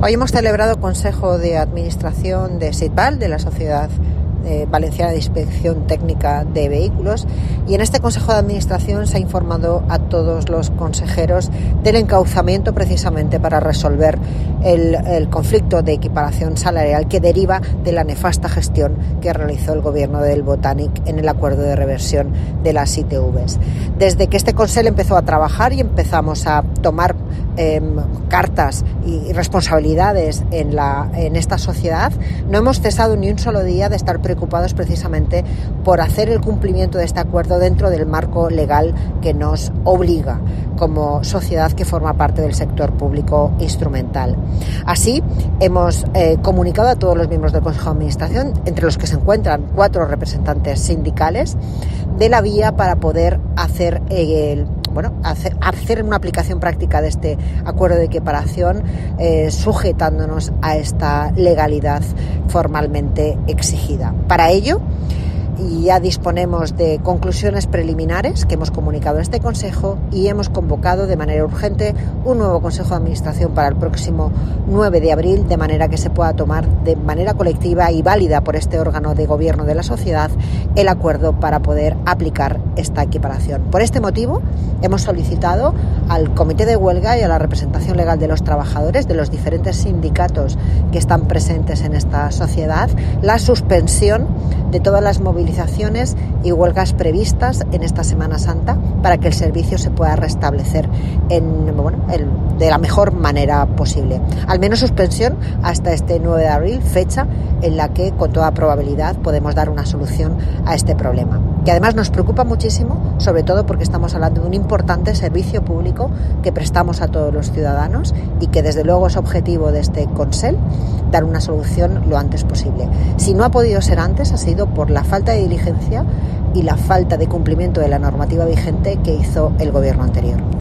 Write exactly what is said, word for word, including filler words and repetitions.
Hoy hemos celebrado Consejo de Administración de SITVAL, de la Sociedad eh, Valenciana de Inspección Técnica de Vehículos, y en este Consejo de Administración se ha informado a todos los consejeros del encauzamiento precisamente para resolver el, el conflicto de equiparación salarial que deriva de la nefasta gestión que realizó el Gobierno del Botànic en el acuerdo de reversión de las I T Vs. Desde que este Consejo empezó a trabajar y empezamos a tomar eh, cartas y responsabilidades en, la, en esta sociedad, no hemos cesado ni un solo día de estar preocupados precisamente por hacer el cumplimiento de este acuerdo dentro del marco legal que nos obliga como sociedad que forma parte del sector público instrumental. Así, hemos eh, comunicado a todos los miembros del Consejo de Administración, entre los que se encuentran cuatro representantes sindicales, de la vía para poder hacer eh, el Bueno, hacer, hacer una aplicación práctica de este acuerdo de equiparación eh, sujetándonos a esta legalidad formalmente exigida. Para ello, ya disponemos de conclusiones preliminares que hemos comunicado a este Consejo y hemos convocado de manera urgente un nuevo Consejo de Administración para el próximo nueve de abril, de manera que se pueda tomar de manera colectiva y válida por este órgano de gobierno de la sociedad el acuerdo para poder aplicar esta equiparación. Por este motivo, hemos solicitado al Comité de Huelga y a la representación legal de los trabajadores de los diferentes sindicatos que están presentes en esta sociedad la suspensión de todas las movilizaciones y huelgas previstas en esta Semana Santa para que el servicio se pueda restablecer en, bueno, el, de la mejor manera posible. Al menos suspensión hasta este nueve de abril, fecha en la que con toda probabilidad podemos dar una solución a este problema. Que además nos preocupa muchísimo, sobre todo porque estamos hablando de un importante servicio público que prestamos a todos los ciudadanos y que desde luego es objetivo de este Consell dar una solución lo antes posible. Si no ha podido ser antes, ha sido por la falta de diligencia y la falta de cumplimiento de la normativa vigente que hizo el Gobierno anterior.